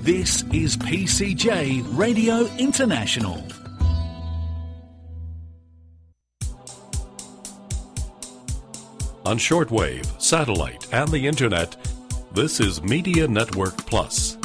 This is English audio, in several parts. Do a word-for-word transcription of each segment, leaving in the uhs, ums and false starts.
This is P C J Radio International. On shortwave, satellite, and the internet, this is Media Network Plus.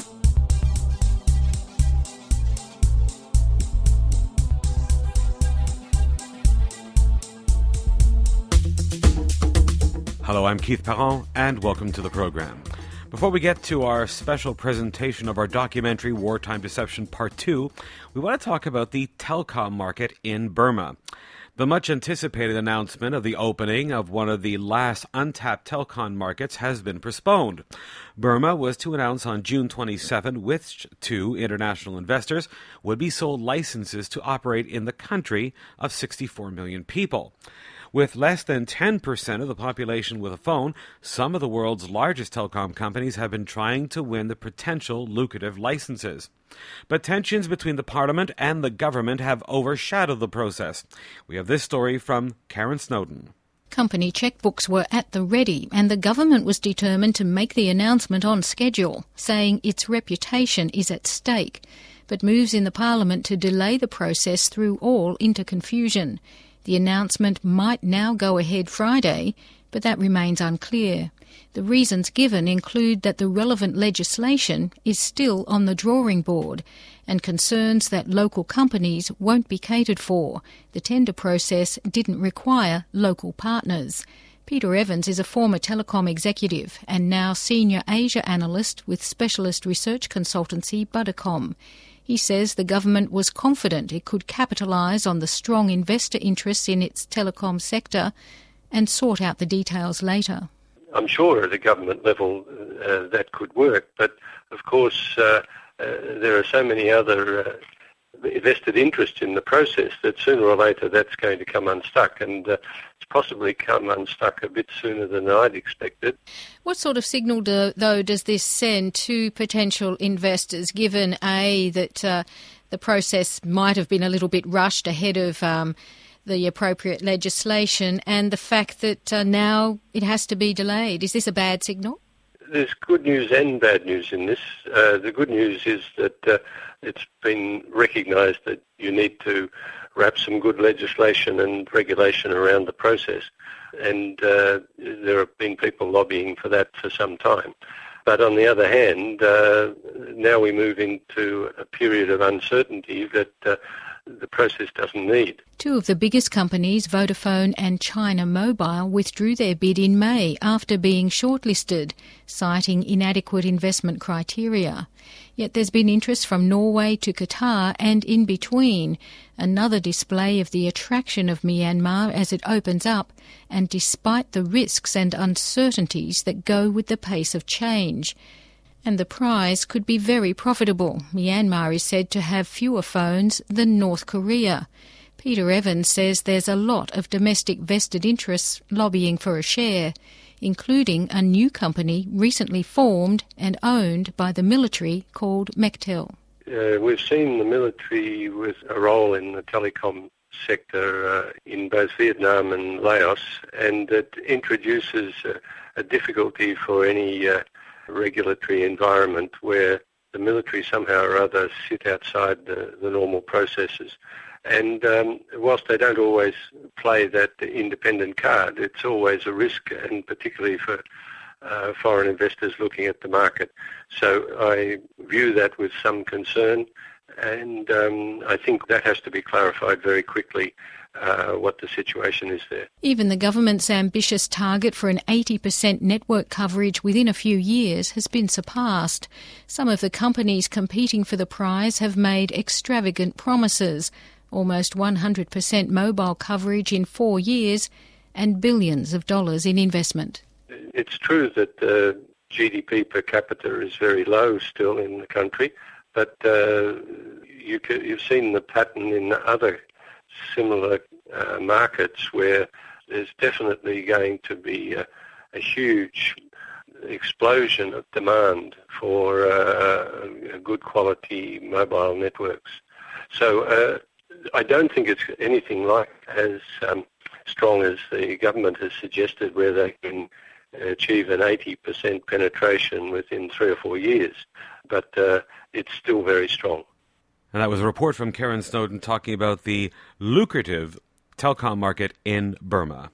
Hello, I'm Keith Perron, and welcome to the program. Before we get to our special presentation of our documentary Wartime Deception Part two, we want to talk about the telecom market in Burma. The much-anticipated announcement of the opening of one of the last untapped telecom markets has been postponed. Burma was to announce on June twenty-seventh which two international investors would be sold licenses to operate in the country of sixty-four million people. With less than ten percent of the population with a phone, some of the world's largest telecom companies have been trying to win the potential lucrative licenses. But tensions between the parliament and the government have overshadowed the process. We have this story from Karen Snowden. Company checkbooks were at the ready, and the government was determined to make the announcement on schedule, saying its reputation is at stake. But moves in the parliament to delay the process threw all into confusion. The announcement might now go ahead Friday, but that remains unclear. The reasons given include that the relevant legislation is still on the drawing board and concerns that local companies won't be catered for. The tender process didn't require local partners. Peter Evans is a former telecom executive and now senior Asia analyst with specialist research consultancy Budacom. He says the government was confident it could capitalise on the strong investor interest in its telecom sector and sort out the details later. I'm sure at a government level uh, that could work, but of course uh, uh, there are so many other uh, vested interests in the process that sooner or later that's going to come unstuck, and uh, it's possibly come unstuck a bit sooner than I'd expected. What sort of signal, do, though, does this send to potential investors, given, A, that uh, the process might have been a little bit rushed ahead of um, the appropriate legislation, and the fact that uh, now it has to be delayed? Is this a bad signal? There's good news and bad news in this. Uh, the good news is that uh, it's been recognised that you need to wrap some good legislation and regulation around the process, and uh, there have been people lobbying for that for some time. But on the other hand, uh, now we move into a period of uncertainty that uh, the process doesn't need. Two of the biggest companies, Vodafone and China Mobile, withdrew their bid in May after being shortlisted, citing inadequate investment criteria. Yet there's been interest from Norway to Qatar and in between, another display of the attraction of Myanmar as it opens up, and despite the risks and uncertainties that go with the pace of change. And the prize could be very profitable. Myanmar is said to have fewer phones than North Korea. Peter Evans says there's a lot of domestic vested interests lobbying for a share, including a new company recently formed and owned by the military called Mektel. Uh, we've seen the military with a role in the telecom sector uh, in both Vietnam and Laos, and it introduces uh, a difficulty for any uh, regulatory environment where the military somehow or other sit outside the, the normal processes. And um, whilst they don't always play that independent card, it's always a risk, and particularly for uh, foreign investors looking at the market. So I view that with some concern, and um, I think that has to be clarified very quickly. Uh, what the situation is there. Even the government's ambitious target for an eighty percent network coverage within a few years has been surpassed. Some of the companies competing for the prize have made extravagant promises, almost one hundred percent mobile coverage in four years and billions of dollars in investment. It's true that the uh, G D P per capita is very low still in the country, but uh, you could, you've seen the pattern in other similar uh, markets where there's definitely going to be a, a huge explosion of demand for uh, good quality mobile networks. So uh, I don't think it's anything like as um, strong as the government has suggested, where they can achieve an eighty percent penetration within three or four years. But uh, it's still very strong. And that was a report from Karen Snowdon talking about the lucrative telecom market in Burma.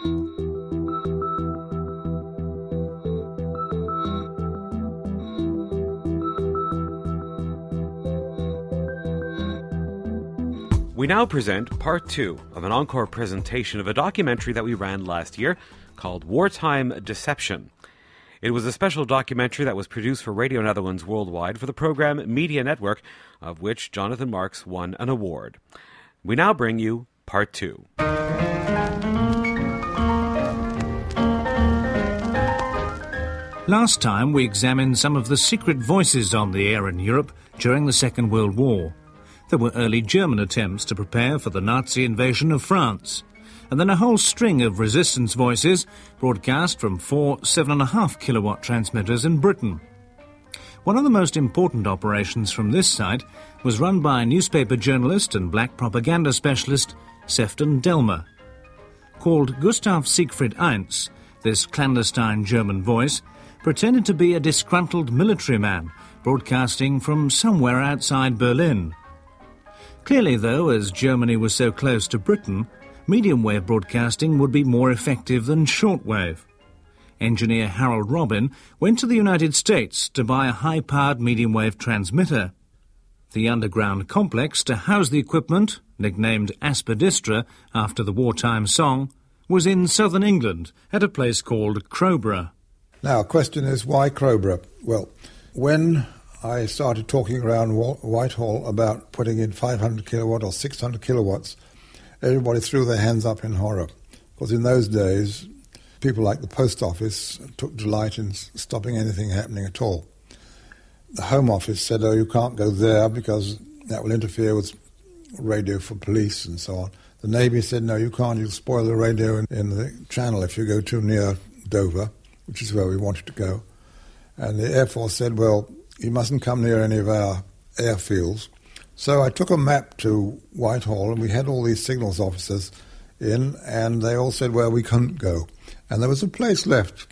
We now present part two of an encore presentation of a documentary that we ran last year called Wartime Deception. It was a special documentary that was produced for Radio Netherlands Worldwide for the program Media Network, of which Jonathan Marks won an award. We now bring you part two. Last time we examined some of the secret voices on the air in Europe during the Second World War. There were early German attempts to prepare for the Nazi invasion of France, and then a whole string of resistance voices broadcast from four seven point five kilowatt transmitters in Britain. One of the most important operations from this site was run by newspaper journalist and black propaganda specialist Sefton Delmer. Called Gustav Siegfried Eins, this clandestine German voice pretended to be a disgruntled military man broadcasting from somewhere outside Berlin. Clearly, though, as Germany was so close to Britain, medium-wave broadcasting would be more effective than shortwave. Engineer Harold Robin went to the United States to buy a high-powered medium-wave transmitter. The underground complex to house the equipment, nicknamed Aspidistra after the wartime song, was in southern England at a place called Crowborough. Now, question is, why Crowborough? Well, when I started talking around Whitehall about putting in five hundred kilowatt or six hundred kilowatts, everybody threw their hands up in horror. Because in those days, people like the post office took delight in stopping anything happening at all. The Home Office said, oh, you can't go there because that will interfere with radio for police and so on. The Navy said, no, you can't, you'll spoil the radio in, in the channel if you go too near Dover, which is where we wanted to go. And the Air Force said, well, you mustn't come near any of our airfields. So I took a map to Whitehall, and we had all these signals officers in, and they all said, well, we couldn't go. And there was a place left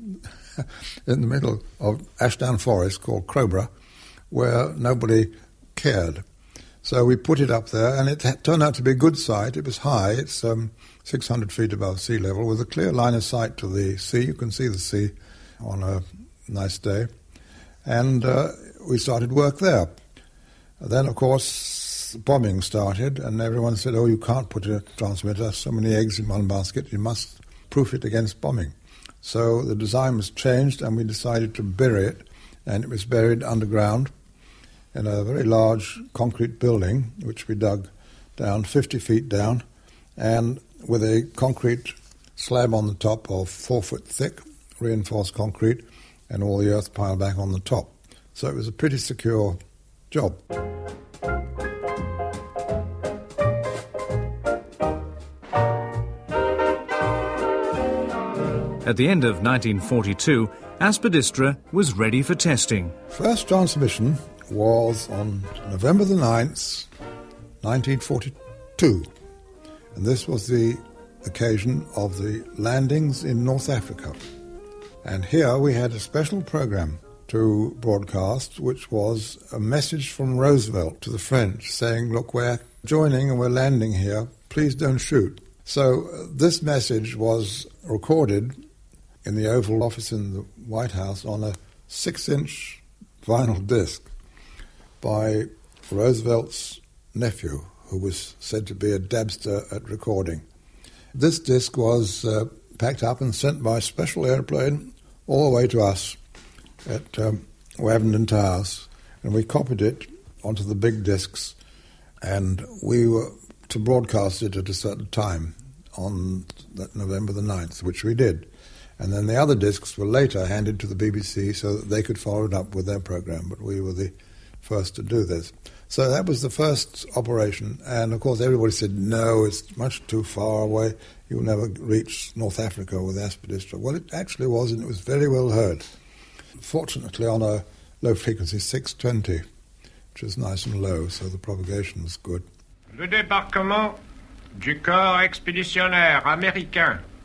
in the middle of Ashdown Forest called Crowborough where nobody cared. So we put it up there, and it turned out to be a good site. It was high. It's um, six hundred feet above sea level with a clear line of sight to the sea. You can see the sea on a nice day. And uh, we started work there. Then, of course, bombing started, and everyone said, oh, you can't put a transmitter, so many eggs in one basket, you must proof it against bombing. So the design was changed, and we decided to bury it, and it was buried underground in a very large concrete building, which we dug down fifty feet down, and with a concrete slab on the top of four foot thick, reinforced concrete, and all the earth piled back on the top. So it was a pretty secure job. At the end of nineteen forty-two, Aspidistra was ready for testing. First transmission was on November the ninth, nineteen forty-two. And this was the occasion of the landings in North Africa. And here we had a special program to broadcast, which was a message from Roosevelt to the French saying, look, we're joining and we're landing here, please don't shoot. So uh, this message was recorded in the Oval Office in the White House on a six-inch vinyl disc by Roosevelt's nephew, who was said to be a dabster at recording. This disc was uh, packed up and sent by special airplane all the way to us at um, Wavendon Towers, and we copied it onto the big discs, and we were to broadcast it at a certain time on that November the ninth, which we did. And then the other discs were later handed to the B B C so that they could follow it up with their program, but we were the first to do this. So that was the first operation, and of course everybody said, no, it's much too far away, you'll never reach North Africa with Aspidistra. Well, it actually was, and it was very well heard. Fortunately on a low frequency, six twenty, which was nice and low, so the propagation was good. Le débarquement du corps expéditionnaire américain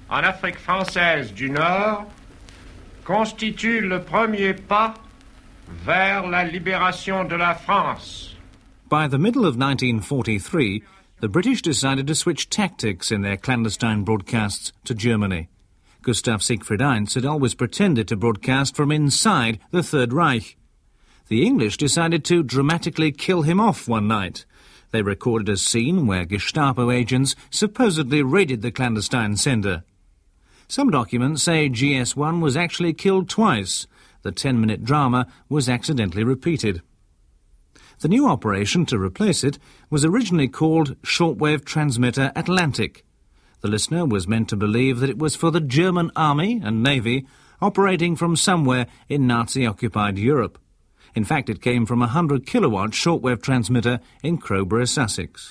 en Afrique française du Nord constitue le premier pas vers la libération de la France. By the middle of nineteen forty-three, the British decided to switch tactics in their clandestine broadcasts to Germany. Gustav Siegfried Eins had always pretended to broadcast from inside the Third Reich. The English decided to dramatically kill him off one night. They recorded a scene where Gestapo agents supposedly raided the clandestine sender. Some documents say G S one was actually killed twice. The ten-minute drama was accidentally repeated. The new operation to replace it was originally called Shortwave Transmitter Atlantic. The listener was meant to believe that it was for the German Army and Navy operating from somewhere in Nazi-occupied Europe. In fact, it came from a one hundred kilowatt shortwave transmitter in Crowborough, Sussex.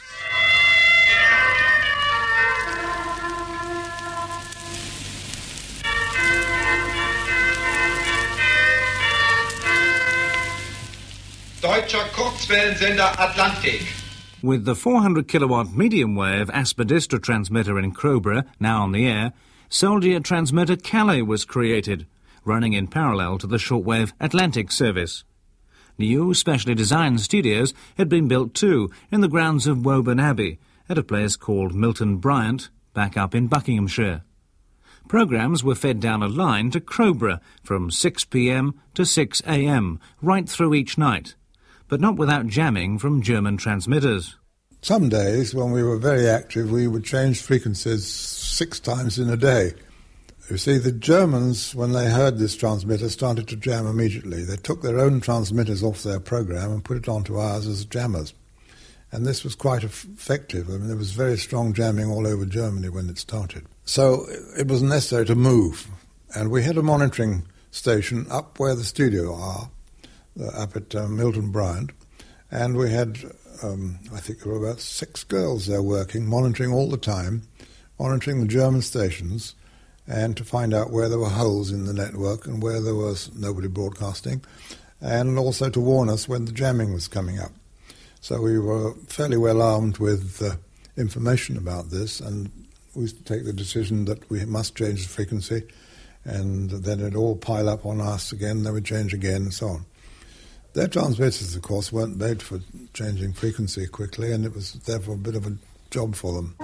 Deutscher Kurzwellensender Atlantik. With the four hundred kilowatt medium-wave Aspidistra transmitter in Crowborough now on the air, soldier transmitter Calais was created, running in parallel to the shortwave Atlantic service. New, specially designed studios had been built too in the grounds of Woburn Abbey at a place called Milton Bryant, back up in Buckinghamshire. Programmes were fed down a line to Crowborough from six p m to six a m, right through each night, but not without jamming from German transmitters. Some days, when we were very active, we would change frequencies six times in a day. You see, the Germans, when they heard this transmitter, started to jam immediately. They took their own transmitters off their program and put it onto ours as jammers. And this was quite effective. I mean, there was very strong jamming all over Germany when it started. So it was necessary to move. And we had a monitoring station up where the studio are, up at uh, Milton Bryant. And we had, um, I think there were about six girls there working, monitoring all the time, monitoring the German stations, and to find out where there were holes in the network and where there was nobody broadcasting, and also to warn us when the jamming was coming up. So we were fairly well armed with uh, information about this, and we used to take the decision that we must change the frequency, and then it'd all pile up on us again, then we'd change again, and so on. Their transmitters, of course, weren't made for changing frequency quickly, and it was therefore a bit of a job for them.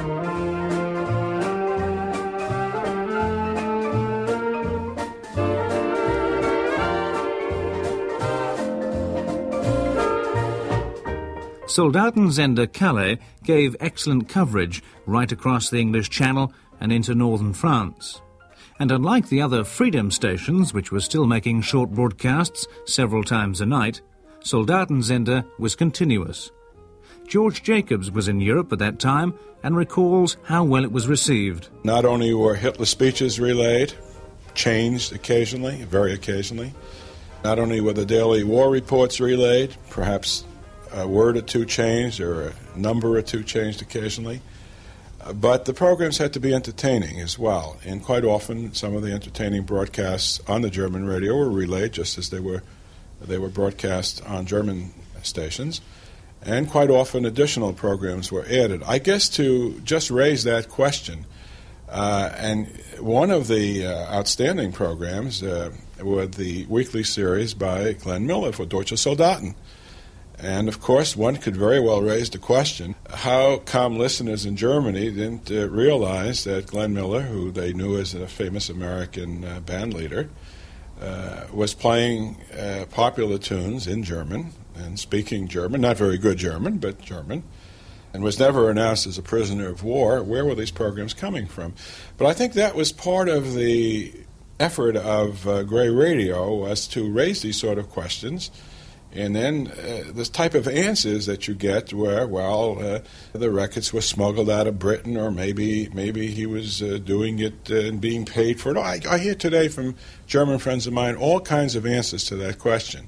Soldatensender Calais gave excellent coverage right across the English Channel and into northern France. And unlike the other Freedom stations, which were still making short broadcasts several times a night, Soldatensender was continuous. George Jacobs was in Europe at that time and recalls how well it was received. Not only were Hitler speeches relayed, changed occasionally, very occasionally, not only were the daily war reports relayed, perhaps a word or two changed or a number or two changed occasionally. Uh, but the programs had to be entertaining as well. And quite often some of the entertaining broadcasts on the German radio were relayed just as they were they were broadcast on German stations. And quite often additional programs were added. I guess to just raise that question, uh, and one of the uh, outstanding programs uh, were the weekly series by Glenn Miller for Deutsche Soldaten. And, of course, one could very well raise the question how come listeners in Germany didn't uh, realize that Glenn Miller, who they knew as a famous American uh, band leader, uh, was playing uh, popular tunes in German and speaking German, not very good German, but German, and was never announced as a prisoner of war. Where were these programs coming from? But I think that was part of the effort of uh, Grey Radio, was to raise these sort of questions. And then uh, this type of answers that you get where, well, uh, the records were smuggled out of Britain, or maybe maybe he was uh, doing it uh, and being paid for it. I, I hear today from German friends of mine all kinds of answers to that question.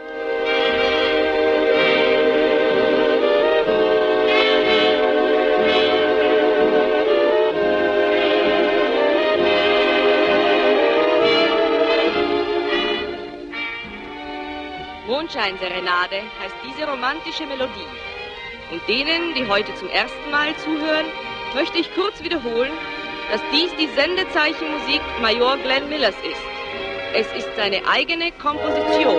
Mondscheinserenade heißt diese romantische Melodie. Und denen, die heute zum ersten Mal zuhören, möchte ich kurz wiederholen, dass dies die Sendezeichenmusik Major Glenn Millers ist. Es ist seine eigene Komposition.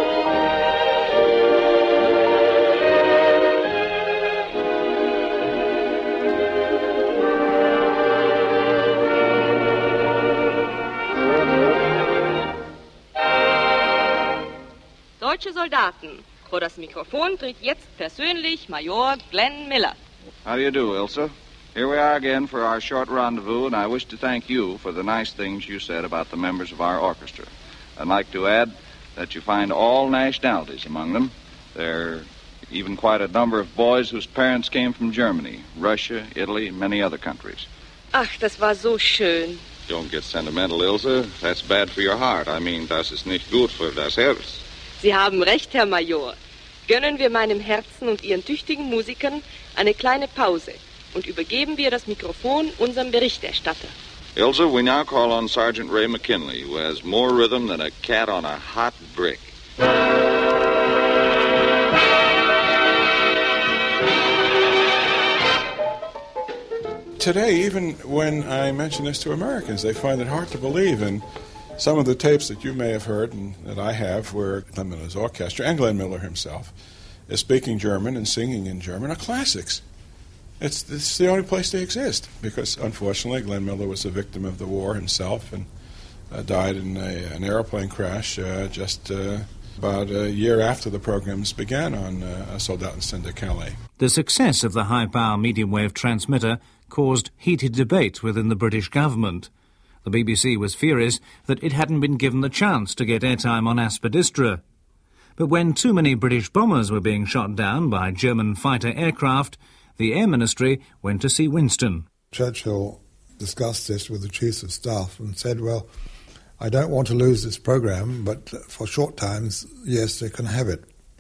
Deutsche Soldaten. Vor das Mikrofon tritt jetzt persönlich Major Glenn Miller. How do you do, Ilse? Here we are again for our short rendezvous, and I wish to thank you for the nice things you said about the members of our orchestra. I'd like to add that you find all nationalities among them. There are even quite a number of boys whose parents came from Germany, Russia, Italy, and many other countries. Ach, das war so schön. Don't get sentimental, Ilse. That's bad for your heart. I mean, das ist nicht gut für das Herz. Sie haben recht, Herr Major. Gönnen wir meinem Herzen und Ihren tüchtigen Musikern eine kleine Pause und übergeben wir das Mikrofon unserem Berichterstatter. Ilse, we now call on Sergeant Ray McKinley, who has more rhythm than a cat on a hot brick. Today, even when I mention this to Americans, they find it hard to believe. And some of the tapes that you may have heard and that I have, where Glenn Miller's orchestra and Glenn Miller himself is speaking German and singing in German, are classics. It's, it's the only place they exist, because unfortunately Glenn Miller was a victim of the war himself and uh, died in a, an airplane crash uh, just uh, about a year after the programs began on uh, Soldatenstern der Calais. The success of the high-power medium-wave transmitter caused heated debate within the British government. The B B C was furious that it hadn't been given the chance to get airtime on Aspidistra. But when too many British bombers were being shot down by German fighter aircraft, the Air Ministry went to see Winston. Churchill discussed this with the chiefs of staff and said, well, I don't want to lose this program, but for short times, yes, they can have it.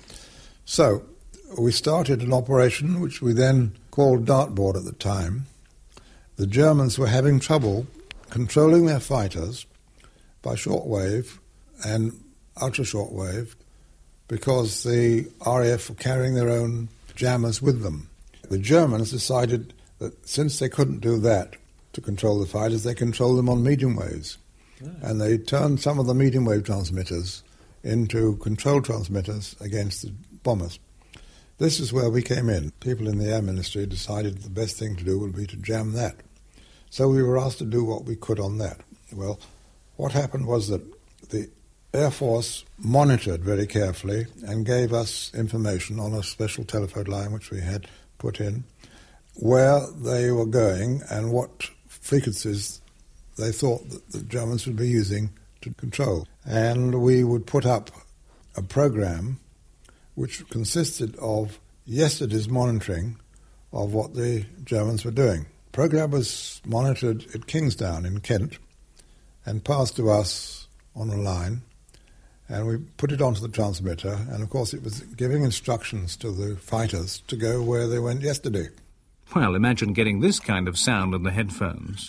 So we started an operation which we then called Dartboard at the time. The Germans were having trouble controlling their fighters by shortwave and ultra-shortwave because the R A F were carrying their own jammers with them. The Germans decided that since they couldn't do that to control the fighters, they controlled them on medium waves. Yeah. And they turned some of the medium wave transmitters into control transmitters against the bombers. This is where we came in. People in the Air Ministry decided the best thing to do would be to jam that. So we were asked to do what we could on that. Well, what happened was that the Air Force monitored very carefully and gave us information on a special telephone line which we had put in, where they were going and what frequencies they thought that the Germans would be using to control. And we would put up a program which consisted of yesterday's monitoring of what the Germans were doing. The program was monitored at Kingsdown in Kent and passed to us on a line, and we put it onto the transmitter, and of course it was giving instructions to the fighters to go where they went yesterday. Well, imagine getting this kind of sound in the headphones.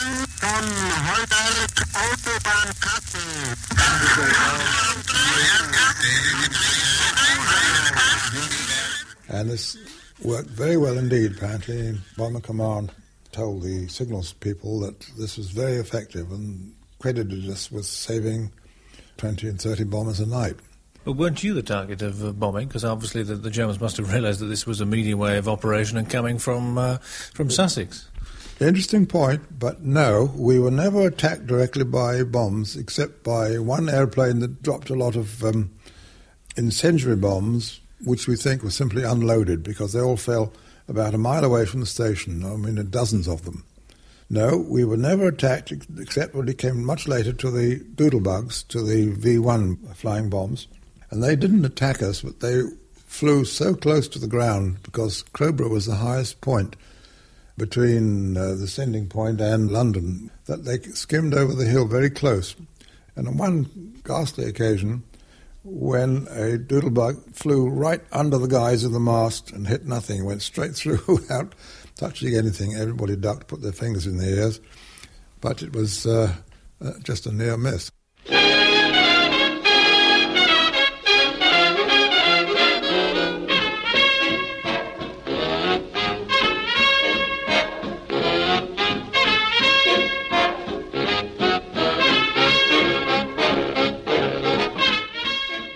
And this worked very well indeed, apparently. Bomber Command told the signals people that this was very effective and credited us with saving twenty and thirty bombers a night. But weren't you the target of uh, bombing? Because obviously the, the Germans must have realised that this was a medium wave operation and coming from uh, from Sussex. Interesting point, but no, we were never attacked directly by bombs, except by one airplane that dropped a lot of um, incendiary bombs, which we think were simply unloaded because they all fell about a mile away from the station. I mean, dozens of them. No, we were never attacked, except when it came much later to the Doodlebugs, to the V one flying bombs. And they didn't attack us, but they flew so close to the ground because Crowborough was the highest point between uh, the sending point and London that they skimmed over the hill very close. And on one ghastly occasion, when a doodlebug flew right under the guys of the mast and hit nothing, went straight through without touching anything. Everybody ducked, put their fingers in their ears, but it was uh, uh, just a near miss.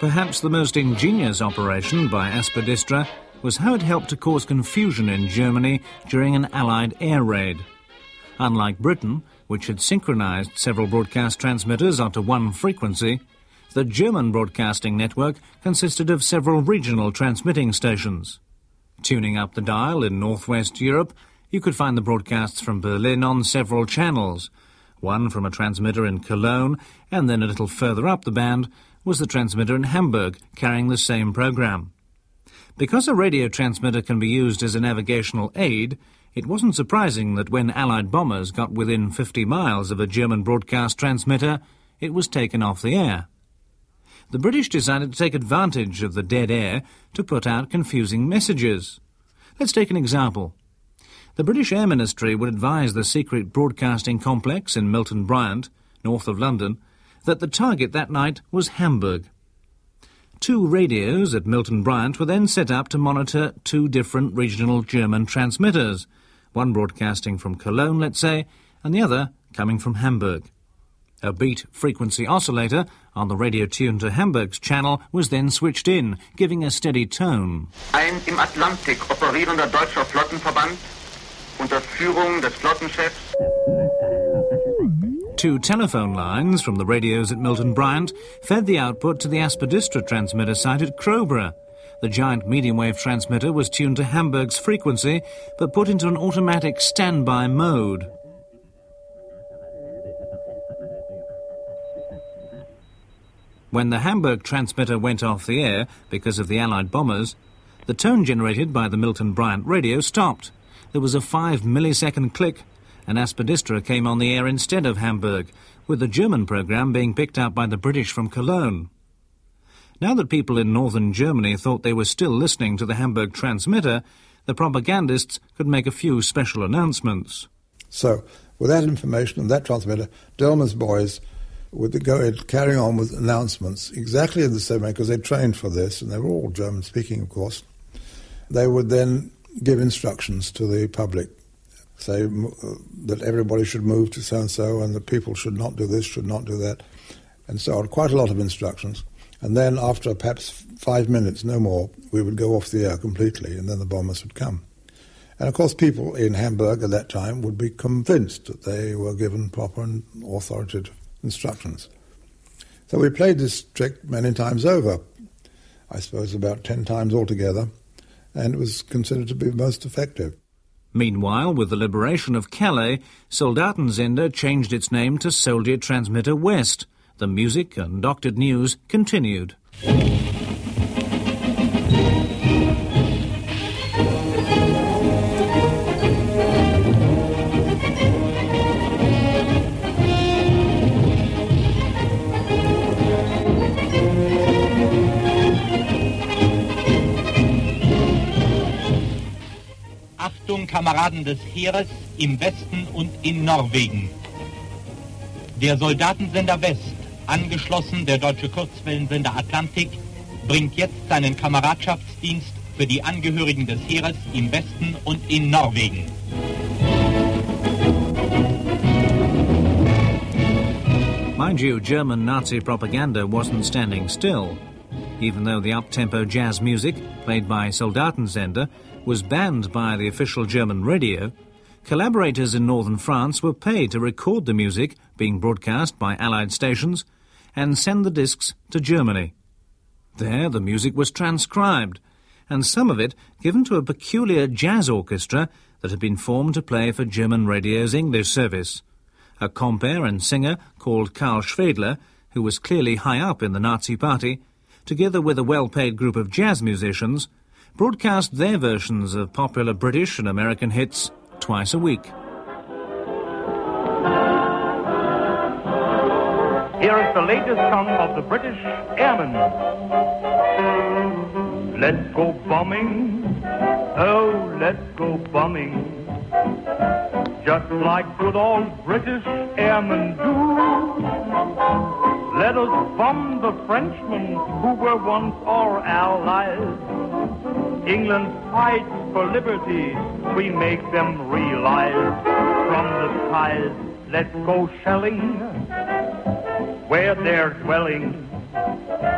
Perhaps the most ingenious operation by Aspidistra was how it helped to cause confusion in Germany during an Allied air raid. Unlike Britain, which had synchronised several broadcast transmitters onto one frequency, the German broadcasting network consisted of several regional transmitting stations. Tuning up the dial in northwest Europe, you could find the broadcasts from Berlin on several channels. One from a transmitter in Cologne, and then a little further up the band was the transmitter in Hamburg, carrying the same programme. Because a radio transmitter can be used as a navigational aid, it wasn't surprising that when Allied bombers got within fifty miles of a German broadcast transmitter, it was taken off the air. The British decided to take advantage of the dead air to put out confusing messages. Let's take an example. The British Air Ministry would advise the secret broadcasting complex in Milton Bryant, north of London, that the target that night was Hamburg. Two radios at Milton Bryant were then set up to monitor two different regional German transmitters, one broadcasting from Cologne, let's say, and the other coming from Hamburg. A beat frequency oscillator on the radio tuned to Hamburg's channel was then switched in, giving a steady tone. Ein im Atlantik operierender deutscher Flottenverband unter Führung des Flottenchefs. Two telephone lines from the radios at Milton Bryant fed the output to the Aspidistra transmitter site at Crowborough. The giant medium-wave transmitter was tuned to Hamburg's frequency, but put into an automatic standby mode. When the Hamburg transmitter went off the air because of the Allied bombers, the tone generated by the Milton Bryant radio stopped. There was a five millisecond click, and Aspidistra came on the air instead of Hamburg, with the German programme being picked up by the British from Cologne. Now that people in northern Germany thought they were still listening to the Hamburg transmitter, the propagandists could make a few special announcements. So, with that information and that transmitter, Delma's boys would go ahead carrying on with announcements exactly in the same way, because they trained for this, and they were all German-speaking, of course. They would then give instructions to the public, say uh, that everybody should move to so-and-so, and that people should not do this, should not do that, and so on. Quite a lot of instructions. And then after perhaps five minutes, no more, we would go off the air completely, and then the bombers would come. And of course people in Hamburg at that time would be convinced that they were given proper and authoritative instructions. So we played this trick many times over, I suppose about ten times altogether, and it was considered to be most effective. Meanwhile, with the liberation of Calais, Soldatensender changed its name to Soldier Transmitter West. The music and doctored news continued. Achtung, Kameraden des Heeres im Westen und in Norwegen. Der Soldatensender West, angeschlossen der deutsche Kurzwellensender Atlantik, bringt jetzt seinen Kameradschaftsdienst für die Angehörigen des Heeres im Westen und in Norwegen. Mind you, German Nazi propaganda wasn't standing still. Even though the up-tempo jazz music, played by Soldatensender, was banned by the official German radio, collaborators in northern France were paid to record the music being broadcast by Allied stations and send the discs to Germany. There the music was transcribed, and some of it given to a peculiar jazz orchestra that had been formed to play for German radio's English service. A compere and singer called Karl Schwedler, who was clearly high up in the Nazi party, together with a well-paid group of jazz musicians, broadcast their versions of popular British and American hits twice a week. Here is the latest song of the British Airmen. Let's go bombing, oh, let's go bombing, just like good old British airmen do. Let us bomb the Frenchmen who were once our allies. England fights for liberty, we make them realize. From the skies, let's go shelling where they're dwelling.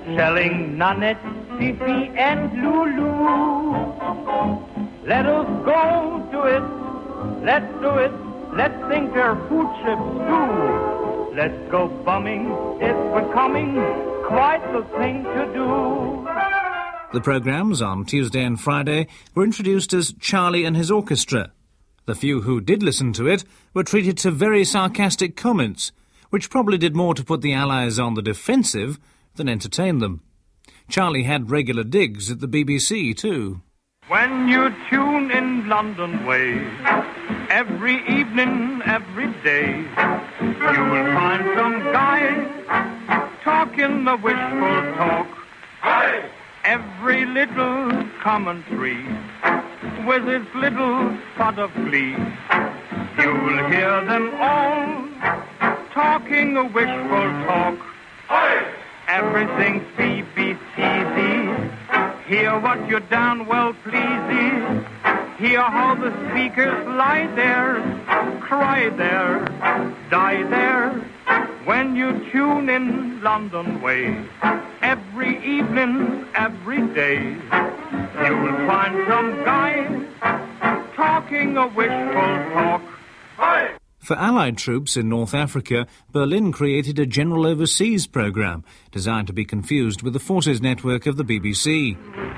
selling Nanette, Fifi, and Lulu. Let us go to it, let's do it, let's think our food ships too. Let's go bumming, it's becoming quite the thing to do. The programmes on Tuesday and Friday were introduced as Charlie and his Orchestra. The few who did listen to it were treated to very sarcastic comments, which probably did more to put the Allies on the defensive than entertain them. Charlie had regular digs at the B B C too. When you tune in London way, every evening, every day, you will find some guy talking the wishful talk. Aye. Every little commentary with its little spot of glee. You'll hear them all talking a wishful talk. Aye. Everything's B B C D. Hear what you're down well pleasy. Hear how the speakers lie there, cry there, die there. When you tune in London way, every evening, every day, you will find some guy talking a wishful talk. Aye. For Allied troops in North Africa, Berlin created a General Overseas programme designed to be confused with the forces network of the B B C.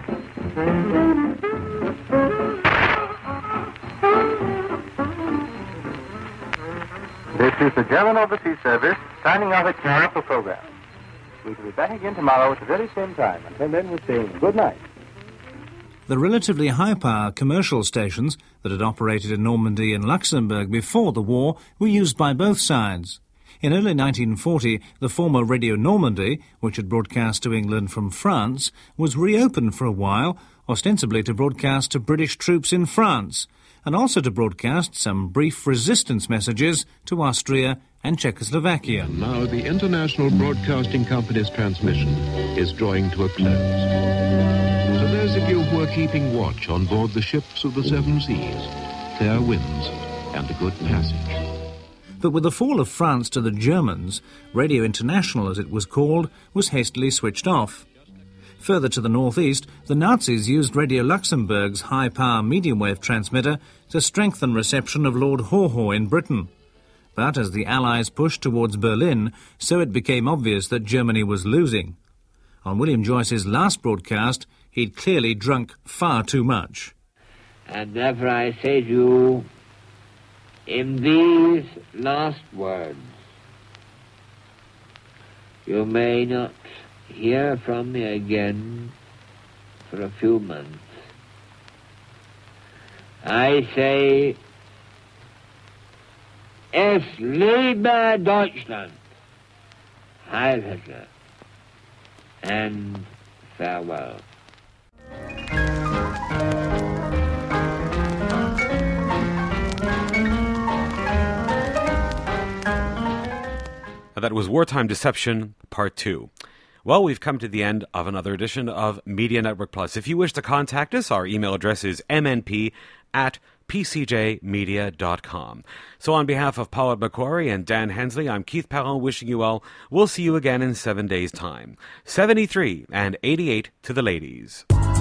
This is the German Overseas Service signing off its Miracle program. We shall be back again tomorrow at the very same time. Until then, we're saying good night. The relatively high-power commercial stations that had operated in Normandy and Luxembourg before the war were used by both sides. In early nineteen forty, the former Radio Normandy, which had broadcast to England from France, was reopened for a while, ostensibly to broadcast to British troops in France, and also to broadcast some brief resistance messages to Austria and Czechoslovakia. Now the International Broadcasting Company's transmission is drawing to a close. To those of you who are keeping watch on board the ships of the seven seas, fair winds and a good passage. But with the fall of France to the Germans, Radio International, as it was called, was hastily switched off. Further to the northeast, the Nazis used Radio Luxembourg's high-power medium-wave transmitter to strengthen reception of Lord Haw Haw in Britain. But as the Allies pushed towards Berlin, so it became obvious that Germany was losing. On William Joyce's last broadcast, he'd clearly drunk far too much. And therefore I say to you, in these last words, you may not hear from me again for a few months. I say, Es lebe Deutschland, Heil Hitler, and farewell. That was Wartime Deception, Part two. Well, we've come to the end of another edition of Media Network Plus. If you wish to contact us, our email address is m n p at p c j media dot com. So on behalf of Paul McQuarrie and Dan Hensley, I'm Keith Perron wishing you all, we'll see you again in seven days' time. seventy-three and eighty-eight to the ladies.